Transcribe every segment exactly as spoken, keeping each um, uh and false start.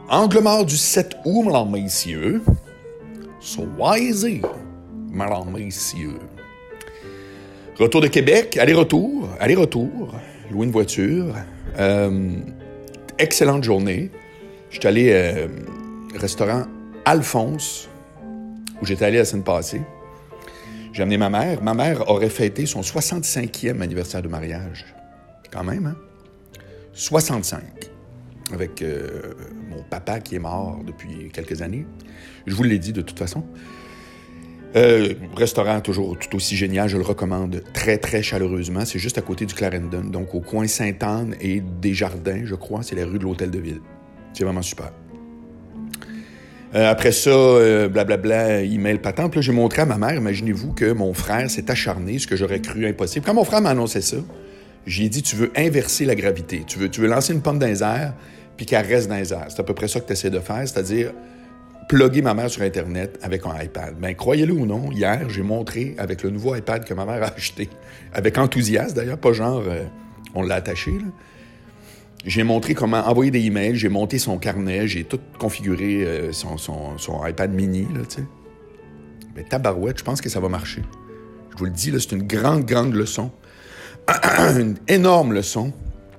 Angle mort du sept août, mesdames, messieurs. Soyez-y, mesdames, messieurs. Retour de Québec, aller-retour, aller-retour, louer une voiture. Euh, excellente journée. Je suis allé euh, au restaurant Alphonse, où j'étais allé la semaine passée. J'ai amené ma mère. Ma mère aurait fêté son soixante-cinquième anniversaire de mariage. Quand même, hein? soixante-cinq. Avec euh, mon papa qui est mort depuis quelques années. Je vous l'ai dit de toute façon. Euh, restaurant toujours tout aussi génial, je le recommande très, très chaleureusement. C'est juste à côté du Clarendon, donc au coin Sainte-Anne et Desjardins, je crois. C'est la rue de l'Hôtel-de-Ville. C'est vraiment super. Euh, après ça, euh, blablabla, email patente. Puis là, j'ai montré à ma mère, imaginez-vous, que mon frère s'est acharné, ce que j'aurais cru impossible. Quand mon frère m'a annoncé ça, j'ai dit, tu veux inverser la gravité. Tu veux, tu veux lancer une pomme dans les airs, puis qu'elle reste dans les airs. C'est à peu près ça que tu essaies de faire, c'est-à-dire plugger ma mère sur Internet avec un iPad. Bien, croyez-le ou non, hier, j'ai montré avec le nouveau iPad que ma mère a acheté, avec enthousiasme d'ailleurs, pas genre, euh, on l'a attaché, là. J'ai montré comment envoyer des emails, j'ai monté son carnet, j'ai tout configuré euh, son, son, son iPad mini, là, tu sais. Mais tabarouette, je pense que ça va marcher. Je vous le dis, là, c'est une grande, grande leçon. Une énorme leçon.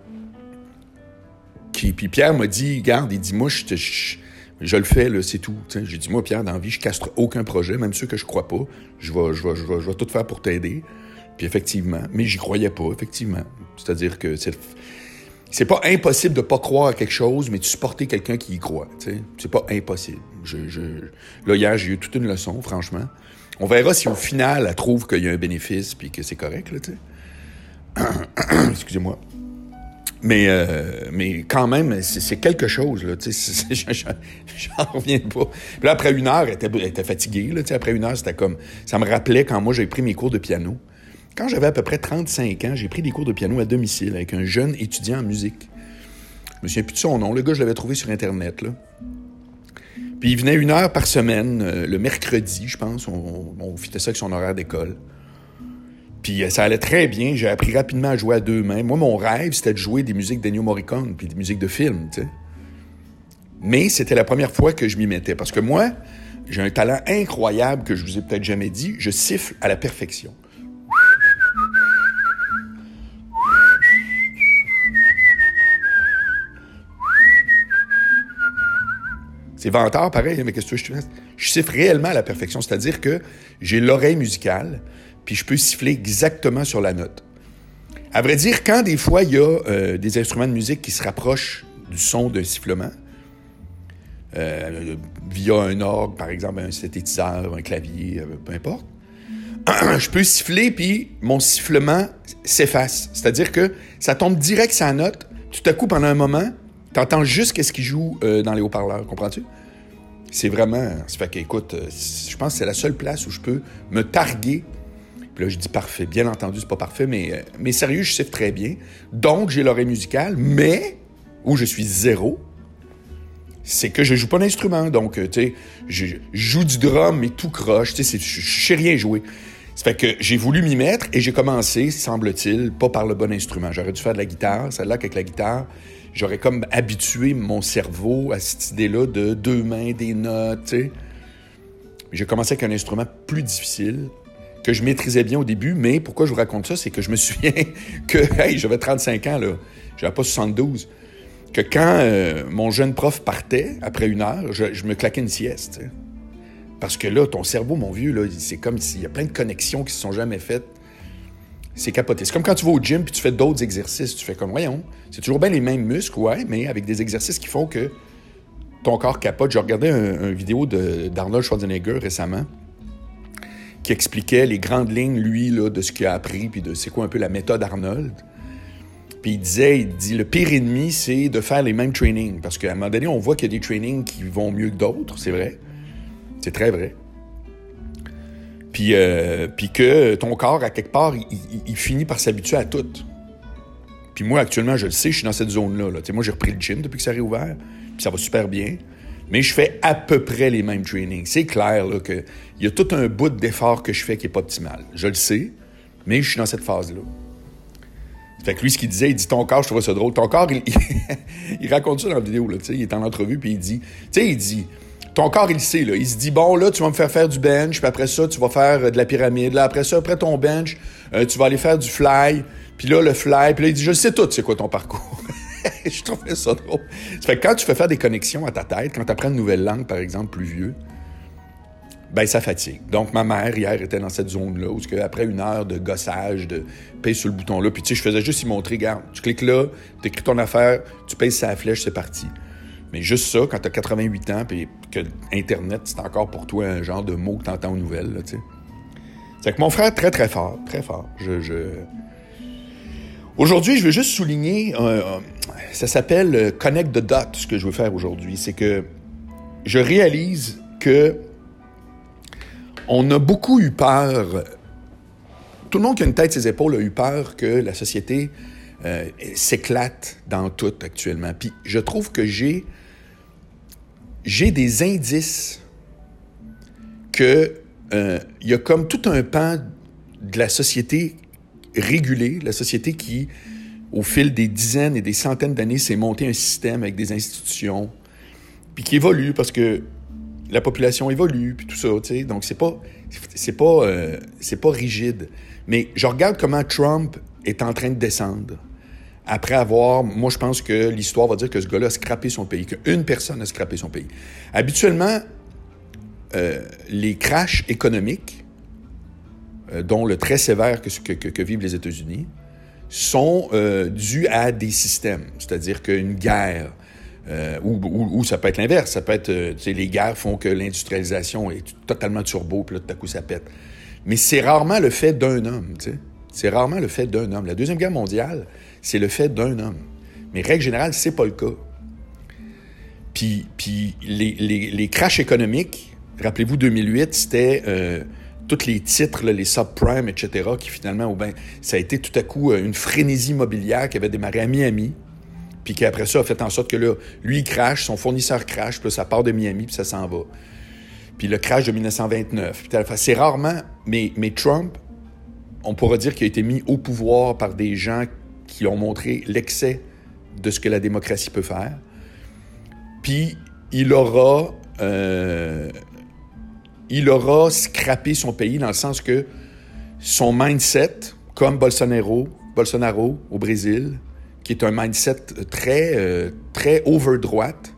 Qui, puis Pierre m'a dit, regarde, il dit, moi, je, te, je, je le fais, là, c'est tout. T'sais. J'ai dit, moi, Pierre, dans la vie, je castre aucun projet, même ceux que je crois pas. Je vais, je vais, je vais, je vais tout faire pour t'aider. Puis effectivement, mais j'y croyais pas, effectivement. C'est-à-dire que c'est... C'est pas impossible de pas croire à quelque chose, mais de supporter quelqu'un qui y croit. T'sais. C'est pas impossible. Je, je... Là, hier, j'ai eu toute une leçon, franchement. On verra si au final, elle trouve qu'il y a un bénéfice puis que c'est correct, là, tu sais. Excusez-moi. Mais, euh, mais quand même, c'est, c'est quelque chose, là, tu sais. J'en reviens pas. Puis là, après une heure, elle était, elle était fatiguée, là, tu sais. Après une heure, c'était comme... Ça me rappelait quand moi, j'ai pris mes cours de piano. Quand j'avais à peu près trente-cinq ans, j'ai pris des cours de piano à domicile avec un jeune étudiant en musique. Je me souviens plus de son nom. Le gars, je l'avais trouvé sur Internet, là. Puis il venait une heure par semaine, euh, le mercredi, je pense. On, on, on fitait ça avec son horaire d'école. Puis euh, ça allait très bien. J'ai appris rapidement à jouer à deux mains. Moi, mon rêve, c'était de jouer des musiques d'Ennio Morricone puis des musiques de film, tu sais. Mais c'était la première fois que je m'y mettais. Parce que moi, j'ai un talent incroyable que je vous ai peut-être jamais dit. Je siffle à la perfection. C'est vantard, pareil, mais qu'est-ce que je fais? Je siffle réellement à la perfection, c'est-à-dire que j'ai l'oreille musicale, puis je peux siffler exactement sur la note. À vrai dire, quand des fois, il y a euh, des instruments de musique qui se rapprochent du son d'un sifflement, euh, via un orgue, par exemple, un synthétiseur, un clavier, euh, peu importe, je peux siffler, puis mon sifflement s'efface. C'est-à-dire que ça tombe direct sur la note, tout à coup, pendant un moment, t'entends juste qu'est-ce qu'il joue euh, dans les haut-parleurs, comprends-tu? C'est vraiment... Ça fait qu'écoute, euh, je pense que c'est la seule place où je peux me targuer. Puis là, je dis parfait. Bien entendu, c'est pas parfait, mais, euh, mais sérieux, je siffle très bien. Donc, j'ai l'oreille musicale, mais où je suis zéro, c'est que je joue pas d'instrument. Donc, euh, tu sais, je, je joue du drum, mais tout croche. Tu sais, je, je sais rien jouer. Ça fait que j'ai voulu m'y mettre et j'ai commencé, semble-t-il, pas par le bon instrument. J'aurais dû faire de la guitare. Celle-là, qu'avec la guitare... J'aurais comme habitué mon cerveau à cette idée-là de deux mains, des notes, tu sais. J'ai commencé avec un instrument plus difficile, que je maîtrisais bien au début, mais pourquoi je vous raconte ça, c'est que je me souviens que, hey, j'avais trente-cinq ans, là, j'avais pas soixante-douze, que quand euh, mon jeune prof partait, après une heure, je, je me claquais une sieste, tu sais. Parce que là, ton cerveau, mon vieux, là, c'est comme s'il y a plein de connexions qui se sont jamais faites. C'est capoté. C'est comme quand tu vas au gym puis tu fais d'autres exercices. Tu fais comme, voyons, c'est toujours bien les mêmes muscles, ouais, mais avec des exercices qui font que ton corps capote. J'ai regardé un, un vidéo de, d'Arnold Schwarzenegger récemment qui expliquait les grandes lignes, lui, là, de ce qu'il a appris puis de c'est quoi un peu la méthode Arnold. Puis il disait, il dit, le pire ennemi, c'est de faire les mêmes trainings. Parce qu'à un moment donné, on voit qu'il y a des trainings qui vont mieux que d'autres, c'est vrai. C'est très vrai. Puis, euh, puis que ton corps, à quelque part, il, il, il finit par s'habituer à tout. Puis moi, actuellement, je le sais, je suis dans cette zone-là. Là. Tu sais, moi, j'ai repris le gym depuis que ça a réouvert, puis ça va super bien. Mais je fais à peu près les mêmes trainings. C'est clair là, qu'il y a tout un bout d'effort que je fais qui n'est pas optimal. Je le sais, mais je suis dans cette phase-là. Fait que lui, ce qu'il disait, il dit, ton corps, je trouvais ça drôle. Ton corps, il, il, il raconte ça dans la vidéo, là, tu sais, il est en entrevue, puis il dit, tu sais, il dit, ton corps, il le sait, là. Il se dit, bon, là, tu vas me faire faire du bench, puis après ça, tu vas faire de la pyramide. Là, après ça, après ton bench, euh, tu vas aller faire du fly, puis là, le fly, puis là, il dit, je sais tout, c'est quoi ton parcours. Je trouvais ça drôle. Ça fait que quand tu fais faire des connexions à ta tête, quand tu apprends une nouvelle langue, par exemple, plus vieux, ben ça fatigue. Donc, ma mère, hier, était dans cette zone-là, où après une heure de gossage, de paye sur le bouton-là, puis tu sais, je faisais juste y montrer, regarde, tu cliques là, tu écris ton affaire, tu payes sa flèche, c'est parti. Mais juste ça, quand tu as quatre-vingt-huit ans, puis que Internet, c'est encore pour toi un genre de mot que tu entends aux nouvelles, là, tu sais. C'est que mon frère, très, très fort, très fort. Je... je... Aujourd'hui, je veux juste souligner, euh, euh, ça s'appelle euh, Connect the Dots, ce que je veux faire aujourd'hui. C'est que je réalise que on a beaucoup eu peur, tout le monde qui a une tête sur ses épaules a eu peur que la société euh, s'éclate dans tout actuellement. Puis je trouve que j'ai, j'ai des indices que euh, il y a comme tout un pan de la société régulée, la société qui, au fil des dizaines et des centaines d'années, s'est monté un système avec des institutions, puis qui évolue parce que la population évolue, puis tout ça, tu sais. Donc, c'est pas, c'est pas, euh, c'est pas rigide. Mais je regarde comment Trump est en train de descendre. Après avoir, moi, je pense que l'histoire va dire que ce gars-là a scrappé son pays, qu'une personne a scrappé son pays. Habituellement, euh, les crashs économiques, euh, dont le très sévère que, que, que vivent les États-Unis, sont euh, dus à des systèmes. C'est-à-dire qu'une guerre, Euh, ou, ou, ou ça peut être l'inverse. Ça peut être, euh, tu sais, les guerres font que l'industrialisation est totalement turbo, puis là, tout à coup, ça pète. Mais c'est rarement le fait d'un homme, tu sais. C'est rarement le fait d'un homme. La Deuxième Guerre mondiale, c'est le fait d'un homme. Mais règle générale, c'est pas le cas. Puis, puis les, les, les crashs économiques, rappelez-vous, deux mille huit, c'était euh, tous les titres, là, les subprimes, et cetera, qui finalement, oh ben, ça a été tout à coup une frénésie immobilière qui avait démarré à Miami, puis qui, après ça, a fait en sorte que là, lui, il crash, son fournisseur crash, puis là, ça part de Miami, puis ça s'en va. Puis le crash de dix-neuf cent vingt-neuf. Puis, c'est rarement... Mais, mais Trump, on pourra dire qu'il a été mis au pouvoir par des gens qui ont montré l'excès de ce que la démocratie peut faire. Puis il aura... Euh, il aura scrappé son pays dans le sens que son mindset, comme Bolsonaro, Bolsonaro au Brésil, qui est un mindset très, euh, très over-droite,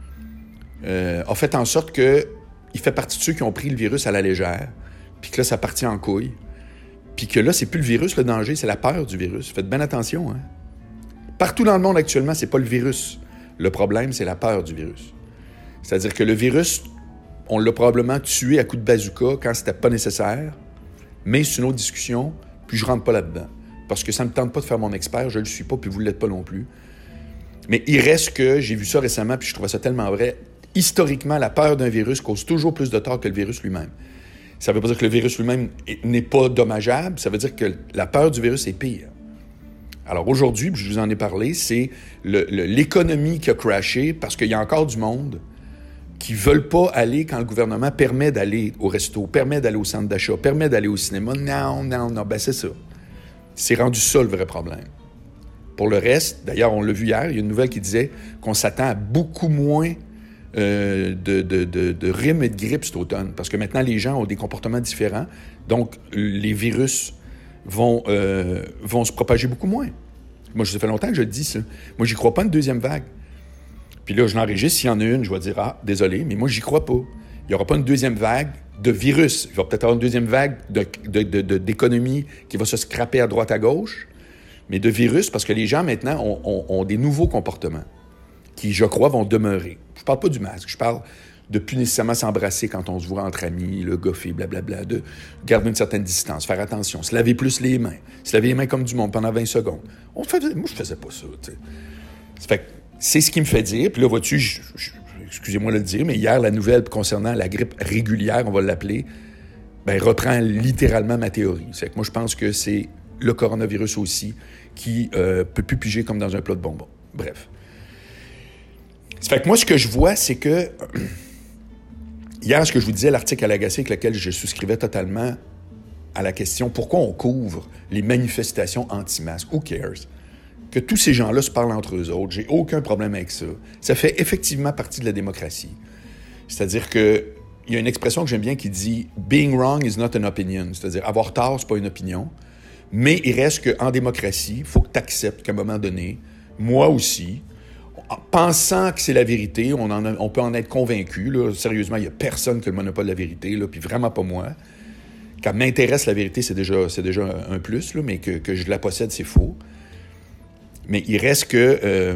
euh, a fait en sorte qu'il fait partie de ceux qui ont pris le virus à la légère, puis que là, ça partit en couille, puis que là, c'est plus le virus, le danger, c'est la peur du virus. Faites bien attention, hein. Partout dans le monde actuellement, c'est pas le virus. Le problème, c'est la peur du virus. C'est-à-dire que le virus, on l'a probablement tué à coups de bazooka quand c'était pas nécessaire, mais c'est une autre discussion, puis je rentre pas là-dedans. Parce que ça ne me tente pas de faire mon expert, je ne le suis pas, puis vous ne l'êtes pas non plus. Mais il reste que, j'ai vu ça récemment, puis je trouvais ça tellement vrai, historiquement, la peur d'un virus cause toujours plus de tort que le virus lui-même. Ça ne veut pas dire que le virus lui-même n'est pas dommageable, ça veut dire que la peur du virus est pire. Alors aujourd'hui, je vous en ai parlé, c'est le, le, l'économie qui a crashé parce qu'il y a encore du monde qui ne veulent pas aller quand le gouvernement permet d'aller au resto, permet d'aller au centre d'achat, permet d'aller au cinéma. Non, non, non, ben c'est ça. C'est rendu ça le vrai problème. Pour le reste, d'ailleurs, on l'a vu hier, il y a une nouvelle qui disait qu'on s'attend à beaucoup moins euh, de, de, de, de rhume et de grippe cet automne, parce que maintenant, les gens ont des comportements différents, donc les virus vont, euh, vont se propager beaucoup moins. Moi, ça fait longtemps que je le dis, ça. Moi, j'y crois pas une deuxième vague. Puis là, je l'enregistre, s'il y en a une, je vais dire « Ah, désolé, mais moi, j'y crois pas. » Il n'y aura pas une deuxième vague de virus. Il va peut-être avoir une deuxième vague de, de, de, de, d'économie qui va se scraper à droite à gauche, mais de virus, parce que les gens, maintenant, ont, ont, ont des nouveaux comportements qui, je crois, vont demeurer. Je parle pas du masque, je parle de plus nécessairement s'embrasser quand on se voit entre amis, le goffer, blablabla, de garder une certaine distance, faire attention, se laver plus les mains, se laver les mains comme du monde pendant vingt secondes. On faisait, moi, je faisais pas ça, tu sais. Ça fait que c'est ce qui me fait dire, puis là, vois-tu, je, je, excusez-moi de le dire, mais hier, la nouvelle concernant la grippe régulière, on va l'appeler, ben, reprend littéralement ma théorie. C'est que moi, je pense que c'est le coronavirus aussi qui euh, peut plus piger comme dans un plat de bonbons. Bref. Ça fait que moi, ce que je vois, c'est que hier, ce que je vous disais, l'article à l'agacé avec lequel je souscrivais totalement à la question pourquoi on couvre les manifestations anti-masques. Who cares? Que tous ces gens-là se parlent entre eux autres, j'ai aucun problème avec ça. Ça fait effectivement partie de la démocratie. C'est-à-dire que il y a une expression que j'aime bien qui dit « being wrong is not an opinion », c'est-à-dire avoir tort, c'est pas une opinion. Mais il reste qu'en démocratie, il faut que tu acceptes qu'à un moment donné, moi aussi, en pensant que c'est la vérité, on, en a, on peut en être convaincu. Là. Sérieusement, il n'y a personne qui a le monopole de la vérité, là, puis vraiment pas moi. Quand m'intéresse la vérité, c'est déjà, c'est déjà un plus, là, mais que, que je la possède, c'est faux. Mais il reste que euh,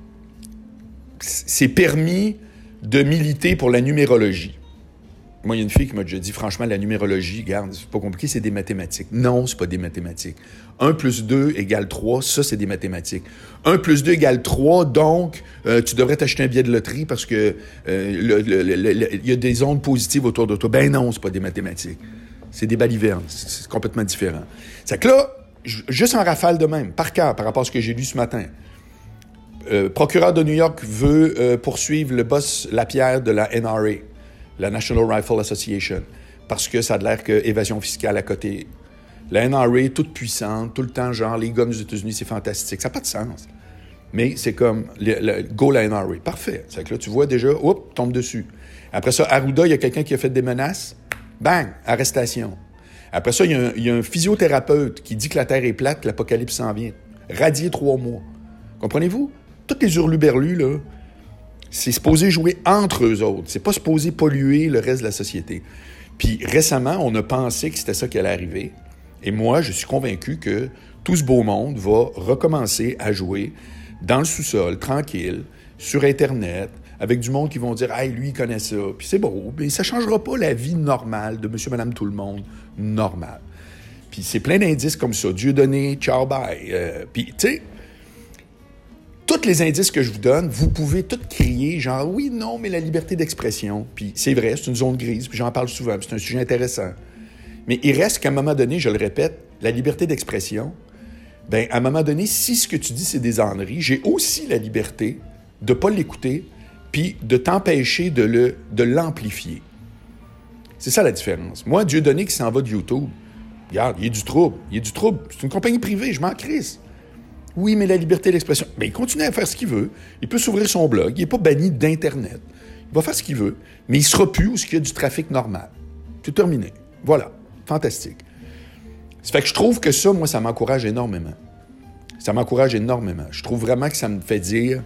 c'est permis de militer pour la numérologie. Moi, il y a une fille qui m'a déjà dit, franchement, la numérologie, regarde, c'est pas compliqué, c'est des mathématiques. Non, c'est pas des mathématiques. un plus deux égale trois, ça, c'est des mathématiques. un plus deux égale trois, donc, euh, tu devrais t'acheter un billet de loterie parce que euh, le, le, le, le, il y a des ondes positives autour de toi. Ben non, c'est pas des mathématiques. C'est des balivernes. C'est, c'est complètement différent. C'est que là, juste en rafale de même, par cœur, par rapport à ce que j'ai lu ce matin, euh, procureur de New York veut euh, poursuivre le boss Lapierre de la N R A, la National Rifle Association, parce que ça a l'air que évasion fiscale à côté. La N R A, toute puissante, tout le temps, genre, les guns aux États-Unis, c'est fantastique. Ça n'a pas de sens. Mais c'est comme, le, le, go la N R A. Parfait. C'est que là, tu vois déjà, oups, tombe dessus. Après ça, Arruda, il y a quelqu'un qui a fait des menaces. Bang, arrestation. Après ça, il y, a un, il y a un physiothérapeute qui dit que la Terre est plate, que l'apocalypse s'en vient. Radié trois mois. Comprenez-vous? Toutes les hurluberlus, là, c'est supposé jouer entre eux autres. C'est pas supposé polluer le reste de la société. Puis récemment, on a pensé que c'était ça qui allait arriver. Et moi, je suis convaincu que tout ce beau monde va recommencer à jouer dans le sous-sol, tranquille, sur Internet, avec du monde qui vont dire « Hey, lui, il connaît ça. » Puis c'est beau, mais ça changera pas la vie normale de monsieur, madame, tout le monde. Normal. Puis c'est plein d'indices comme ça. Dieu donné, ciao, bye. Euh, puis, tu sais, tous les indices que je vous donne, vous pouvez tout crier, genre, oui, non, mais la liberté d'expression. Puis c'est vrai, c'est une zone grise, puis j'en parle souvent, puis c'est un sujet intéressant. Mais il reste qu'à un moment donné, je le répète, la liberté d'expression, bien, à un moment donné, si ce que tu dis, c'est des âneries, j'ai aussi la liberté de ne pas l'écouter, puis de t'empêcher de, le, de l'amplifier. C'est ça la différence. Moi, Dieu donné qui s'en va de YouTube, regarde, il y a du trouble, il y a du trouble. C'est une compagnie privée, je m'en crisse. Oui, mais la liberté d'expression. Bien, il continue à faire ce qu'il veut. Il peut s'ouvrir son blog. Il n'est pas banni d'Internet. Il va faire ce qu'il veut. Mais il ne sera plus où il y a du trafic normal. C'est terminé. Voilà. Fantastique. Ça fait que je trouve que ça, moi, ça m'encourage énormément. Ça m'encourage énormément. Je trouve vraiment que ça me fait dire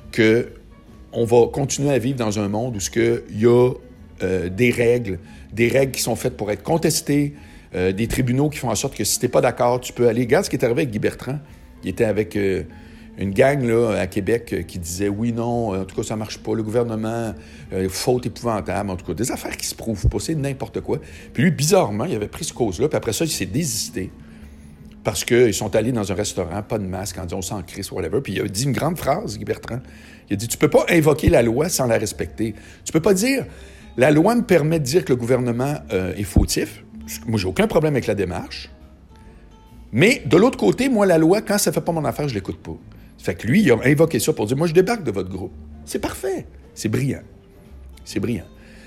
qu'on va continuer à vivre dans un monde où il y a euh, des règles, des règles qui sont faites pour être contestées, euh, des tribunaux qui font en sorte que si tu n'es pas d'accord, tu peux aller. Regarde ce qui est arrivé avec Guy Bertrand. Il était avec euh, une gang là, à Québec euh, qui disait « Oui, non, en tout cas, ça ne marche pas. Le gouvernement, euh, faute épouvantable. » En tout cas, des affaires qui se prouvent pas. C'est n'importe quoi. Puis lui, bizarrement, il avait pris ce cause-là. Puis après ça, il s'est désisté parce qu'ils sont allés dans un restaurant, pas de masque, en disant « On s'en crisse, whatever. » Puis il a dit une grande phrase, Guy Bertrand. Il a dit « Tu peux pas invoquer la loi sans la respecter. Tu peux pas dire « La loi me permet de dire que le gouvernement euh, est fautif. » Moi, j'ai aucun problème avec la démarche. Mais de l'autre côté, moi, la loi, quand ça ne fait pas mon affaire, je ne l'écoute pas. Ça fait que lui, il a invoqué ça pour dire « Moi, je débarque de votre groupe. » C'est parfait. C'est brillant. C'est brillant.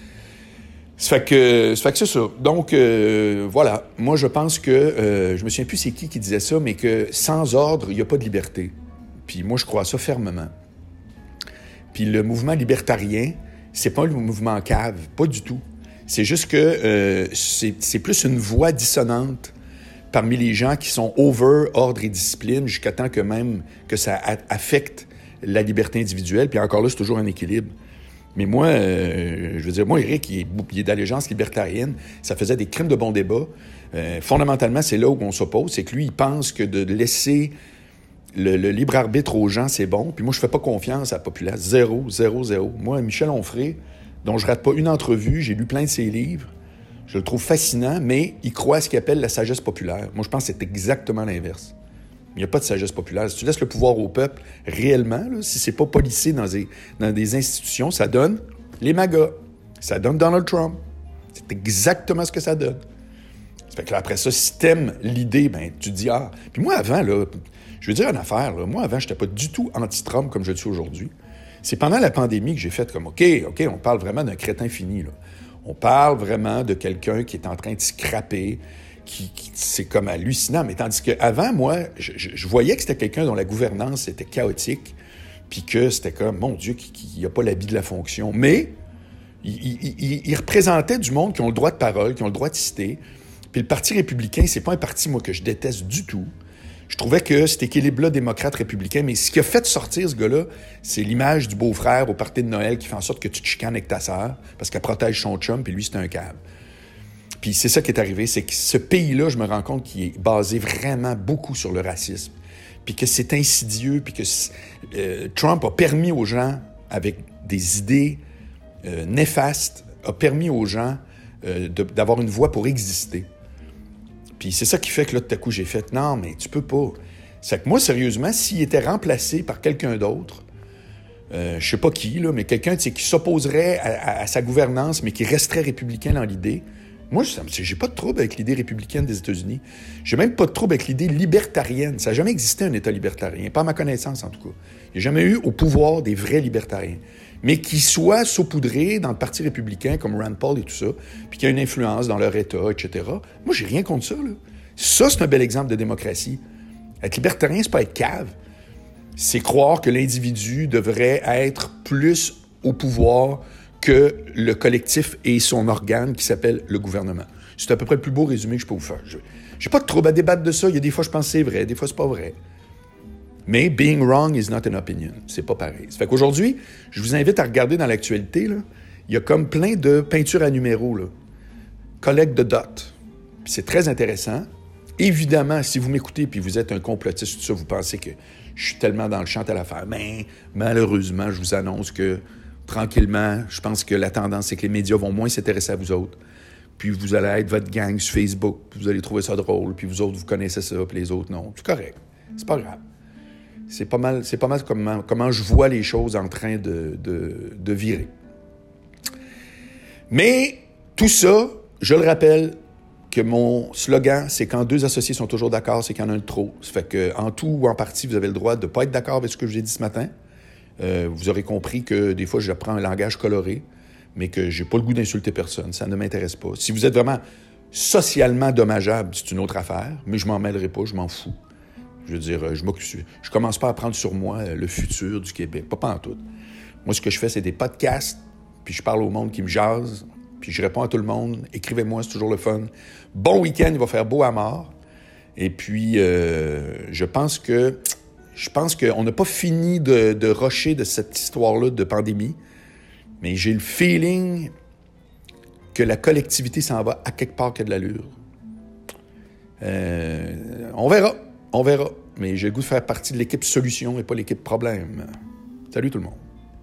Ça fait que, ça fait que c'est ça. Donc, euh, voilà. Moi, je pense que... Euh, je me souviens plus c'est qui qui disait ça, mais que sans ordre, il n'y a pas de liberté. Puis moi, je crois ça fermement. Puis le mouvement libertarien, c'est pas le mouvement cave. Pas du tout. C'est juste que euh, c'est, c'est plus une voix dissonante parmi les gens qui sont over ordre et discipline jusqu'à temps que même que ça a- affecte la liberté individuelle. Puis encore là, c'est toujours un équilibre. Mais moi, euh, je veux dire, moi, Éric, il est, il est d'allégeance libertarienne. Ça faisait des crimes de bon débat. Euh, fondamentalement, c'est là où on s'oppose. C'est que lui, il pense que de laisser le, le libre arbitre aux gens, c'est bon. Puis moi, je fais pas confiance à la populace. Zéro, zéro, zéro. Moi, Michel Onfray, dont je rate pas une entrevue, j'ai lu plein de ses livres. Je le trouve fascinant, mais il croit à ce qu'il appelle la sagesse populaire. Moi, je pense que c'est exactement l'inverse. Il n'y a pas de sagesse populaire. Si tu laisses le pouvoir au peuple, réellement, là, si c'est pas policé dans des, dans des institutions, ça donne les MAGA. Ça donne Donald Trump. C'est exactement ce que ça donne. Ça fait que là, après ça, si t'aimes l'idée, ben tu te dis « Ah! » Puis moi, avant, là, je veux dire une affaire, là, moi, avant, j'étais pas du tout anti-Trump comme je le suis aujourd'hui. C'est pendant la pandémie que j'ai fait comme « OK, OK, on parle vraiment d'un crétin fini, là. On parle vraiment de quelqu'un qui est en train de scraper, qui, qui c'est comme hallucinant. Mais tandis qu'avant, moi, je, je, je voyais que c'était quelqu'un dont la gouvernance était chaotique, puis que c'était comme, mon Dieu, qui n'a pas l'habit de la fonction. Mais il, il, il, il représentait du monde qui ont le droit de parole, qui ont le droit de citer. Puis le Parti républicain, c'est pas un parti, moi, que je déteste du tout. Je trouvais que cet équilibre-là, démocrate-républicain, mais ce qui a fait sortir ce gars-là, c'est l'image du beau-frère au party de Noël qui fait en sorte que tu te chicanes avec ta sœur parce qu'elle protège son chum, puis lui, c'est un câble. Puis c'est ça qui est arrivé, c'est que ce pays-là, je me rends compte qu'il est basé vraiment beaucoup sur le racisme, puis que c'est insidieux, puis que euh, Trump a permis aux gens, avec des idées euh, néfastes, a permis aux gens euh, de, d'avoir une voix pour exister. Puis c'est ça qui fait que là, tout à coup, j'ai fait « Non, mais tu peux pas. » C'est que moi, sérieusement, s'il était remplacé par quelqu'un d'autre, euh, je sais pas qui, là, mais quelqu'un qui s'opposerait à, à, à sa gouvernance, mais qui resterait républicain dans l'idée, moi, j'ai pas de trouble avec l'idée républicaine des États-Unis. J'ai même pas de trouble avec l'idée libertarienne. Ça n'a jamais existé un État libertarien, pas à ma connaissance en tout cas. Il n'y a jamais eu au pouvoir des vrais libertariens. Mais qui soient saupoudrés dans le Parti républicain, comme Rand Paul et tout ça, puis qui a une influence dans leur État, et cetera. Moi, j'ai rien contre ça, là. Ça, c'est un bel exemple de démocratie. Être libertarien, c'est pas être cave. C'est croire que l'individu devrait être plus au pouvoir que le collectif et son organe qui s'appelle le gouvernement. C'est à peu près le plus beau résumé que je peux vous faire. Je n'ai pas de trouble à débattre de ça. Il y a des fois, je pense que c'est vrai, des fois, c'est pas vrai. Mais being wrong is not an opinion. C'est pas pareil. Ça fait qu'aujourd'hui, je vous invite à regarder dans l'actualité, là, il y a comme plein de peintures à numéros, là. Collecte de dots. Puis c'est très intéressant. Évidemment, si vous m'écoutez puis vous êtes un complotiste, tout ça, vous pensez que je suis tellement dans le champ à l'affaire. Mais malheureusement, je vous annonce que tranquillement, je pense que la tendance, c'est que les médias vont moins s'intéresser à vous autres. Puis vous allez être votre gang sur Facebook, puis vous allez trouver ça drôle, puis vous autres, vous connaissez ça, puis les autres, non. C'est correct. C'est pas grave. C'est pas mal, c'est pas mal comment, comment je vois les choses en train de, de, de virer. Mais tout ça, je le rappelle, que mon slogan, c'est quand deux associés sont toujours d'accord, c'est qu'il y en a un de trop. Ça fait qu'en tout ou en partie, vous avez le droit de ne pas être d'accord avec ce que je vous ai dit ce matin. Euh, vous aurez compris que des fois, j'apprends un langage coloré, mais que j'ai pas le goût d'insulter personne. Ça ne m'intéresse pas. Si vous êtes vraiment socialement dommageable, c'est une autre affaire, mais je m'en mêlerai pas, je m'en fous. Je veux dire, je m'occupe. Je commence pas à prendre sur moi le futur du Québec. Pas pantoute. Moi, ce que je fais, c'est des podcasts, puis je parle au monde qui me jase, puis je réponds à tout le monde. Écrivez-moi, c'est toujours le fun. Bon week-end, il va faire beau à mort. Et puis, euh, je pense que je pense qu'on n'a pas fini de, de rusher de cette histoire-là de pandémie, mais j'ai le feeling que la collectivité s'en va à quelque part qui a de l'allure. Euh, on verra. On verra, mais j'ai le goût de faire partie de l'équipe solution et pas l'équipe problème. Salut tout le monde.